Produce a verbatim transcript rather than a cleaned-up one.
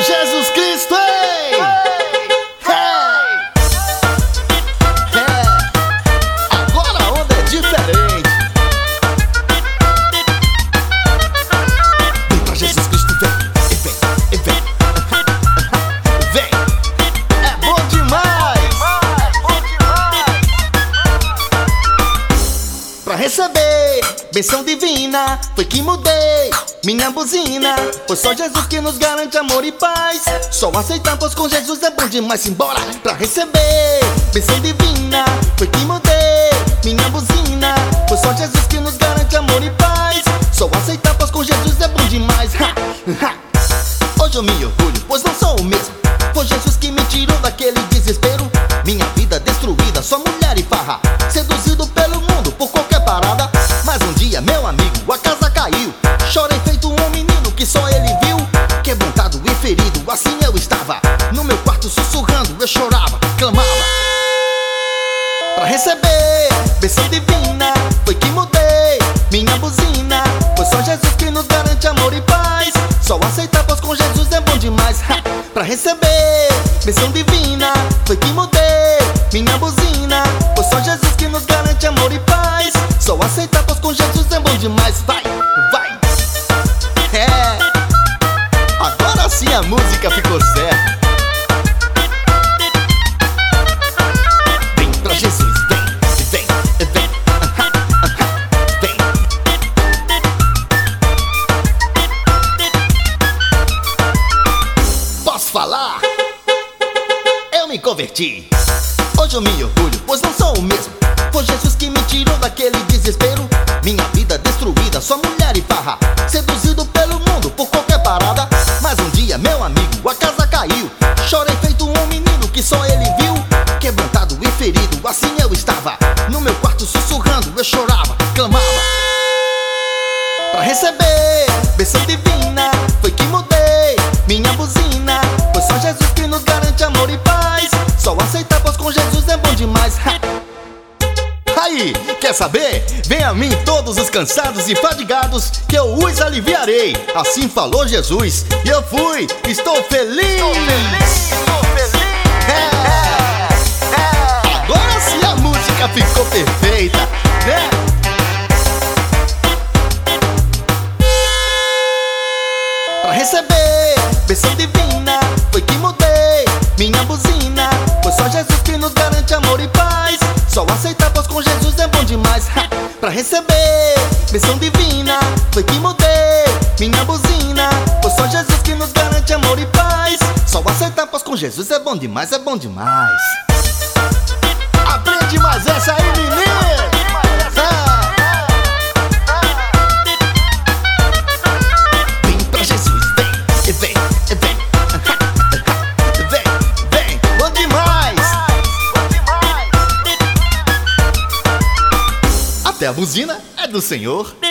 Jesus Cristo, ei! Hey! É. Agora a onda é diferente. Vem pra Jesus Cristo, vem, e vem, e vem. Vem, é bom demais. Pra receber bênção divina, foi que mudei minha buzina. Foi só Jesus que nos garante amor e paz. Só aceitar, pois com Jesus é bom demais. Simbora pra receber bênção divina, foi que mudei minha buzina. Foi só Jesus que nos garante amor e paz. Só aceitar, pois com Jesus é bom demais. Ha, ha. Hoje eu me orgulho, pois não sou o mesmo. Foi Jesus que me tirou daquele desespero. Minha vida destruída, só mulher e farra, seduzido pelo mundo por qualquer parada. Mas um dia, meu amigo, a casa caiu. Chorei feito um menino que só ele viu. Quebrantado e ferido, assim eu estava. No meu quarto sussurrando, eu chorava, clamava. Pra receber bênção divina, foi que mudei minha buzina. Foi só Jesus que nos garante amor e paz. Só aceitar, pois com Jesus é bom demais. Ha! Pra receber bênção divina, foi que mudei minha buzina. Foi só Jesus que nos garante amor e paz. Só aceitar, pois com Jesus é bom demais. Vai, vai. É, agora sim a música ficou certa. Vem pra Jesus, vem, vem, vem, uh-huh, uh-huh, vem. Posso falar? Eu me converti. Hoje eu me orgulho, pois não sou o mesmo. Foi Jesus que me tirou daquele desespero. Minha vida destruída, só mulher e farra, seduzido pelo mundo por qualquer parada. Mas um dia, meu amigo, a casa caiu. Chorei feito um menino que só ele viu. Quebrantado e ferido, assim eu estava. No meu quarto sussurrando, eu chorava, clamava. Pra receber bênção divina, foi que mudei minha buzina. Foi só Jesus que nos garante amor e paz. Só aceitar, pois com Jesus é bom demais. Ha! Aí, quer saber? Vem a mim todos os cansados e fadigados, que eu os aliviarei. Assim falou Jesus, e eu fui, estou feliz. Estou feliz, estou feliz. É, é. Agora sim a música ficou perfeita, né? Pra receber bênção divina, foi que mudei minha buzina. Foi só Jesus que nos garante amor e paz. Só aceitar, pois com Jesus é bom demais. Ha! Pra receber bênção divina, foi que mudei minha buzina. Foi só Jesus que nos garante amor e paz. Só aceitar, pois com Jesus é bom demais, é bom demais. Aprende mais essa aí, menino. Ah! Vem pra Jesus, vem, e vem, e vem. Vem, vem, bom demais. Até a buzina é do Senhor.